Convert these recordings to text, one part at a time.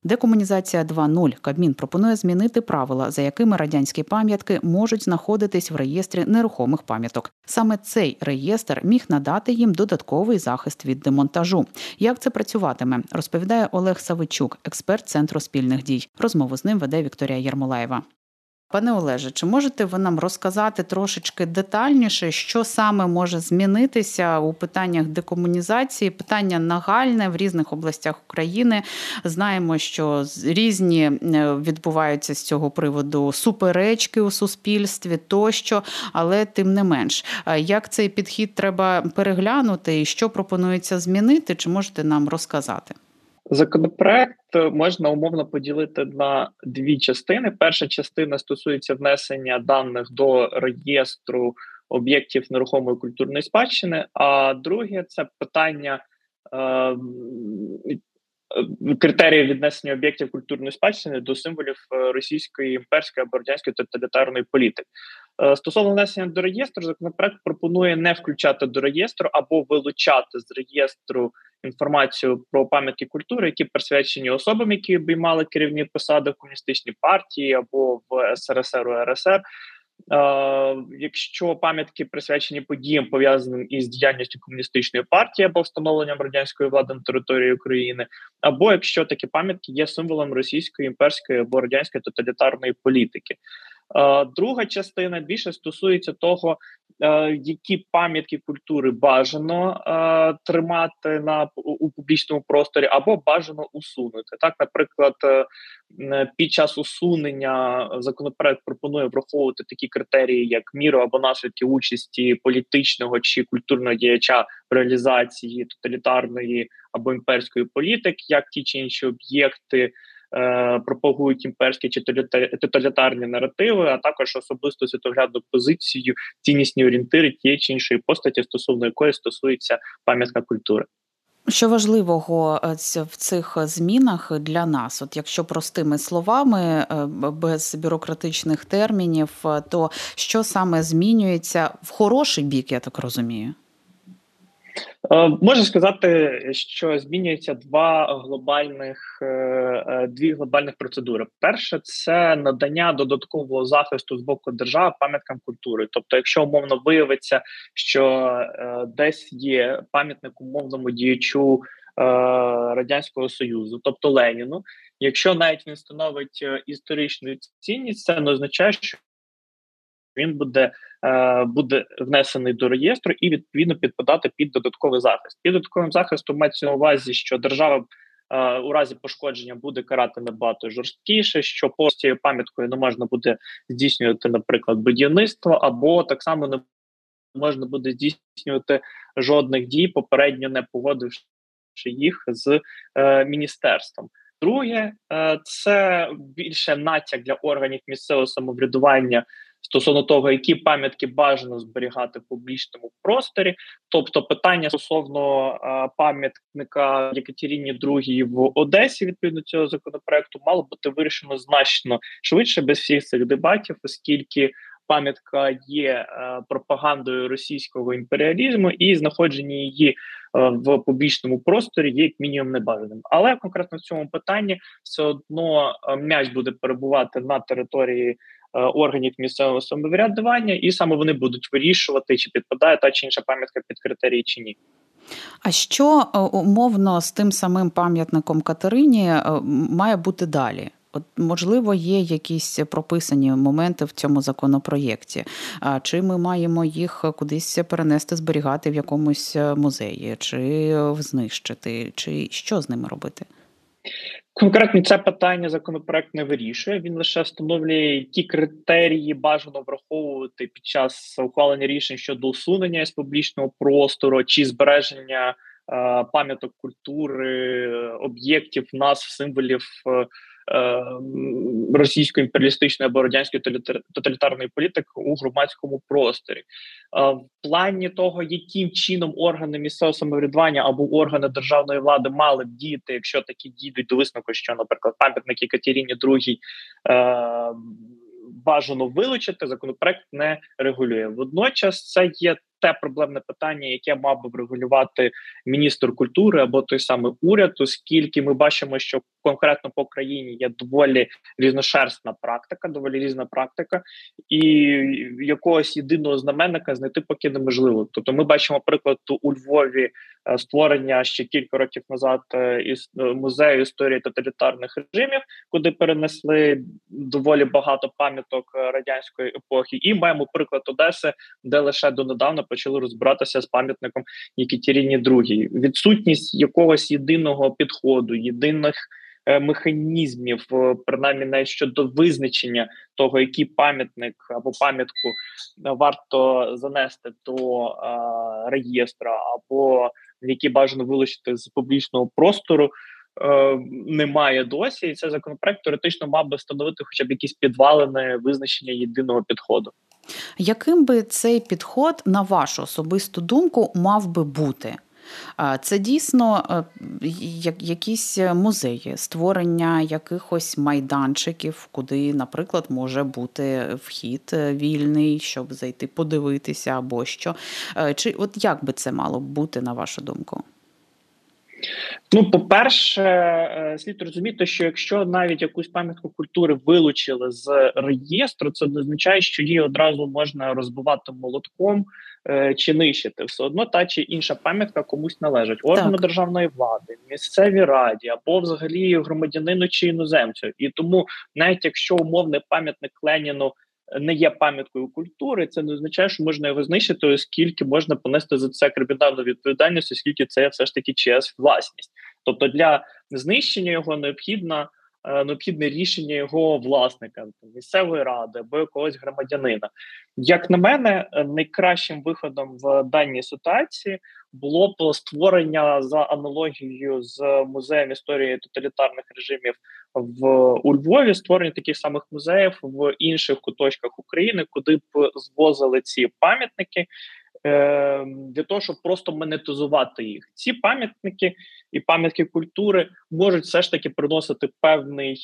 Декомунізація 2.0. Кабмін пропонує змінити правила, за якими радянські пам'ятки можуть знаходитись в реєстрі нерухомих пам'яток. Саме цей реєстр міг надати їм додатковий захист від демонтажу. Як це працюватиме, розповідає Олег Савичук, експерт Центру спільних дій. Розмову з ним веде Вікторія Єрмолаєва. Пане Олеже, чи можете ви нам розказати трошечки детальніше, що саме може змінитися у питаннях декомунізації? Питання нагальне в різних областях України. Знаємо, що різні відбуваються з цього приводу суперечки у суспільстві тощо, але тим не менш. Як цей підхід треба переглянути і що пропонується змінити, чи можете нам розказати? Законопроект можна умовно поділити на дві частини. Перша частина стосується внесення даних до реєстру об'єктів нерухомої культурної спадщини, а друге – це питання критерії віднесення об'єктів культурної спадщини до символів російської імперської або радянської тоталітарної політики. Стосовно внесення до реєстру, законопроект пропонує не включати до реєстру або вилучати з реєстру інформацію про пам'ятки культури, які присвячені особам, які обіймали керівні посади в комуністичній партії або в СРСР, УРСР. Якщо пам'ятки присвячені подіям, пов'язаним із діяльністю комуністичної партії або встановленням радянської влади на території України, або якщо такі пам'ятки є символом російської імперської або радянської тоталітарної політики. Друга частина більше стосується того, які пам'ятки культури бажано тримати у публічному просторі або бажано усунути. Так, наприклад, під час усунення законопроект пропонує враховувати такі критерії, як міру або наслідки участі політичного чи культурного діяча в реалізації тоталітарної або імперської політики, як ті чи інші об'єкти пропагують імперські чи тоталітарні наративи, а також особисту світоглядну позицію, ціннісні орієнтири тієї чи іншої постаті, стосовно якої стосується пам'ятка культури. Що важливого в цих змінах для нас? От якщо простими словами, без бюрократичних термінів, то що саме змінюється в хороший бік, я так розумію? Можна сказати, що змінюються дві глобальних процедури. Перше – це надання додаткового захисту з боку держави пам'яткам культури. Тобто, якщо умовно виявиться, що десь є пам'ятник умовному діячу Радянського Союзу, тобто Леніну, якщо навіть він становить історичну цінність, це не означає, що він буде внесений до реєстру і, відповідно, підпадати під додатковий захист. Під додатковим захистом мається на увазі, що держава у разі пошкодження буде карати набагато жорсткіше, що по цією пам'яткою не можна буде здійснювати, наприклад, будівництво, або так само не можна буде здійснювати жодних дій, попередньо не погодивши їх з міністерством. Друге, це більше натяк для органів місцевого самоврядування стосовно того, які пам'ятки бажано зберігати в публічному просторі. Тобто питання стосовно пам'ятника Єкатерині II в Одесі, відповідно цього законопроекту, мало бути вирішено значно швидше, без всіх цих дебатів, оскільки пам'ятка є пропагандою російського імперіалізму, і знаходження її в публічному просторі є як мінімум небажаним. Але конкретно в цьому питанні все одно м'яч буде перебувати на території органів місцевого самоврядування, і саме вони будуть вирішувати, чи підпадає та чи інша пам'ятка під критерії, чи ні. А що умовно з тим самим пам'ятником Катерині має бути далі? От, можливо, є якісь прописані моменти в цьому законопроєкті. Чи ми маємо їх кудись перенести, зберігати в якомусь музеї, чи знищити, чи що з ними робити? Конкретно це питання законопроект не вирішує. Він лише встановлює, які критерії бажано враховувати під час ухвалення рішень щодо усунення з публічного простору чи збереження пам'яток культури, об'єктів, назв, символів російської імперіалістичної або радянської тоталітарної політики у громадському просторі. В плані того, яким чином органи місцевого самоврядування або органи державної влади мали б діяти, якщо такі дійдуть до висновку, що, наприклад, пам'ятник Єкатерині II бажано вилучити, законопроект не регулює. Водночас це є те проблемне питання, яке мав би врегулювати міністр культури або той самий уряд, оскільки ми бачимо, що конкретно по країні є доволі різношерстна практика, доволі різна практика, і якогось єдиного знаменника знайти поки неможливо. Тобто ми бачимо приклад у Львові створення ще кілька років назад музею історії тоталітарних режимів, куди перенесли доволі багато пам'яток радянської епохи, і маємо приклад Одеси, де лише донедавна почали розбиратися з пам'ятником Єкатерині II. Відсутність якогось єдиного підходу, єдиних механізмів, принаймні навіть щодо визначення того, який пам'ятник або пам'ятку варто занести до реєстра, або які бажано вилучити з публічного простору, немає досі, і цей законопроект теоретично мав би встановити хоча б якісь підвалини визначення єдиного підходу. Яким би цей підход, на вашу особисту думку, мав би бути? Це дійсно якісь музеї, створення якихось майданчиків, куди, наприклад, може бути вхід вільний, щоб зайти подивитися або що. Чи от як би це мало бути, на вашу думку? Ну, по-перше, слід розуміти, що якщо навіть якусь пам'ятку культури вилучили з реєстру, це не означає, що її одразу можна розбивати молотком чи нищити. Все одно та чи інша пам'ятка комусь належить. Органу державної влади, місцевій раді або взагалі громадянину чи іноземцю. І тому навіть якщо умовний пам'ятник Леніну не є пам'яткою культури, це не означає, що можна його знищити, оскільки можна понести за це кримінальну відповідальність, оскільки це все ж таки чиясь власність. Тобто для знищення його необхідне рішення його власника, місцевої ради або якогось громадянина. Як на мене, найкращим виходом в даній ситуації було б створення за аналогією з музеєм історії тоталітарних режимів у Львові, створення таких самих музеїв в інших куточках України, куди б звозили ці пам'ятники, для того, щоб просто монетизувати їх. Ці пам'ятники і пам'ятки культури можуть все ж таки приносити певний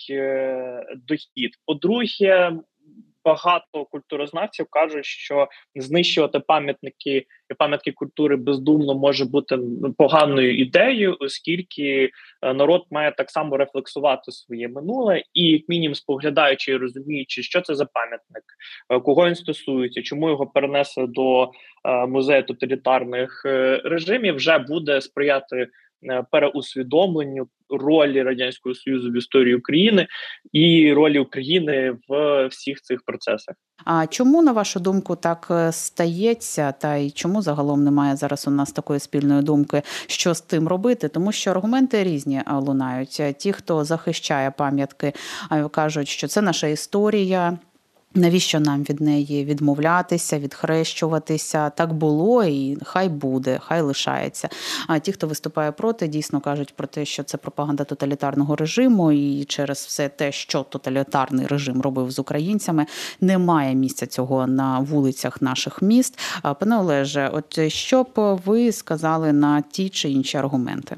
дохід. По-друге, багато культурознавців кажуть, що знищувати пам'ятники і пам'ятки культури бездумно може бути поганою ідеєю, оскільки народ має так само рефлексувати своє минуле і, як мінімум, споглядаючи і розуміючи, що це за пам'ятник, кого він стосується, чому його перенесли до музею тоталітарних режимів, вже буде сприяти переусвідомленню ролі Радянського Союзу в історії України і ролі України в всіх цих процесах. А чому, на вашу думку, так стається, та й чому загалом немає зараз у нас такої спільної думки, що з тим робити? Тому що аргументи різні лунають. Ті, хто захищає пам'ятки, кажуть, що це наша історія, навіщо нам від неї відмовлятися, відхрещуватися? Так було і хай буде, хай лишається. А ті, хто виступає проти, дійсно кажуть про те, що це пропаганда тоталітарного режиму, і через все те, що тоталітарний режим робив з українцями, немає місця цього на вулицях наших міст. Пане Олеже, от що б ви сказали на ті чи інші аргументи?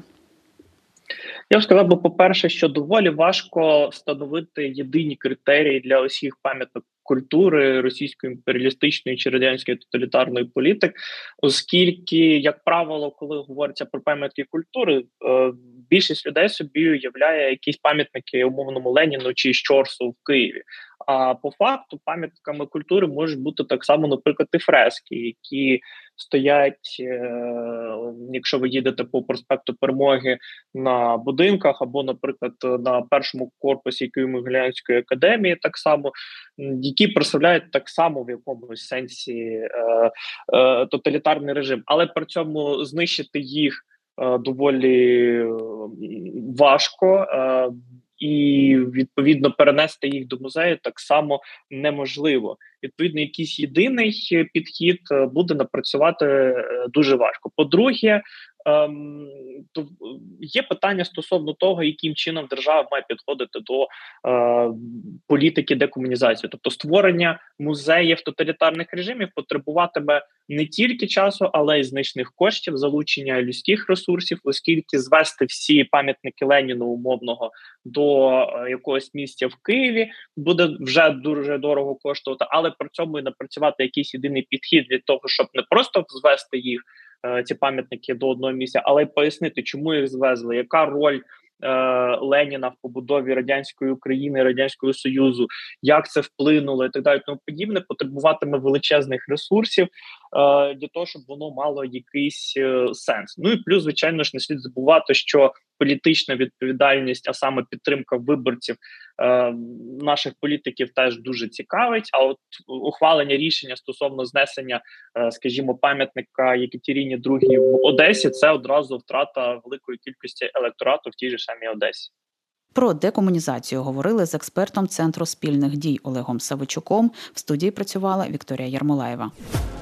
Я б сказав, бо, по-перше, що доволі важко встановити єдині критерії для усіх пам'яток культури російської імперіалістичної чи радянської тоталітарної політики, оскільки, як правило, коли говориться про пам'ятки культури, більшість людей собі уявляє якісь пам'ятники умовному Леніну чи Щорсу в Києві. А по факту пам'ятками культури можуть бути так само, наприклад, і фрески, які стоять, якщо ви їдете по проспекту Перемоги, на будинках, або, наприклад, на першому корпусі Києво-Могилянської академії, так само, які представляють так само в якомусь сенсі тоталітарний режим. Але при цьому знищити їх доволі важко, і, відповідно, перенести їх до музею так само неможливо. Відповідно, якийсь єдиний підхід буде напрацювати дуже важко. По-друге, То є питання стосовно того, яким чином держава має підходити до політики декомунізації. Тобто створення музеїв тоталітарних режимів потребуватиме не тільки часу, але й значних коштів, залучення людських ресурсів, оскільки звести всі пам'ятники Леніну умовного до якогось місця в Києві буде вже дуже дорого коштувати, але при цьому і напрацювати якийсь єдиний підхід для того, щоб не просто звести їх, ці пам'ятники, до одного місця, але й пояснити, чому їх звезли, яка роль Леніна в побудові радянської України, Радянського Союзу, як це вплинуло і так далі, тому подібне, потребуватиме величезних ресурсів для того, щоб воно мало якийсь сенс. Ну і плюс, звичайно ж, не слід забувати, що політична відповідальність, а саме підтримка виборців наших політиків теж дуже цікавить. А от ухвалення рішення стосовно знесення, скажімо, пам'ятника Єкатерині II в Одесі, це одразу втрата великої кількості електорату в тій же самій Одесі. Про декомунізацію говорили з експертом Центру спільних дій Олегом Савичуком. В студії працювала Вікторія Ярмолаєва.